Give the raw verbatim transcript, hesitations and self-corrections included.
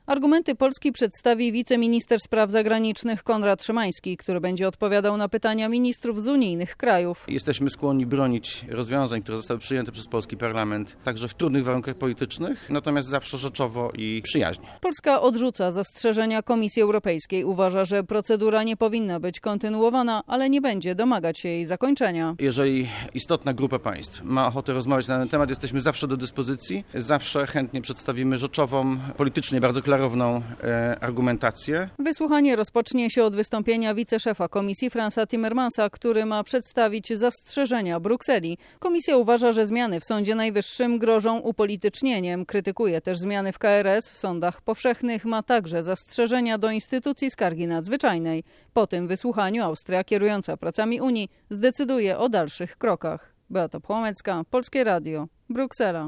Argumenty Polski przedstawi wiceminister spraw zagranicznych Konrad Szymański, który będzie odpowiadał na pytania ministrów z unijnych krajów. Jesteśmy skłonni bronić rozwiązań, które zostały przyjęte przez polski parlament, także w trudnych warunkach politycznych, natomiast zawsze rzeczowo i przyjaźnie. Polska odrzuca zastrzeżenia Komisji Europejskiej. Uważa, że procedura nie powinna być kontynuowana, ale nie będzie domagać się jej zakończenia. Jeżeli istotna grupa państw ma ochotę rozmawiać na ten temat, jesteśmy zawsze do dyspozycji. Zawsze chętnie przedstawimy rzeczową, politycznie bardzo klarowną e, argumentację. Wysłuchanie rozpocznie się od wystąpienia wiceszefa Komisji Fransa Timmermansa, który ma przedstawić zastrzeżenia Brukseli. Komisja uważa, że zmiany w Sądzie Najwyższym grożą upolitycznieniem. Krytykuje też zmiany w K R S, w sądach powszechnych, ma także zastrzeżenia do instytucji skargi nadzwyczajnej. Po tym wysłuchaniu Austria, kierująca pracami Unii, zdecyduje o dalszych krokach. Beata Płomecka, Polskie Radio, Bruksela.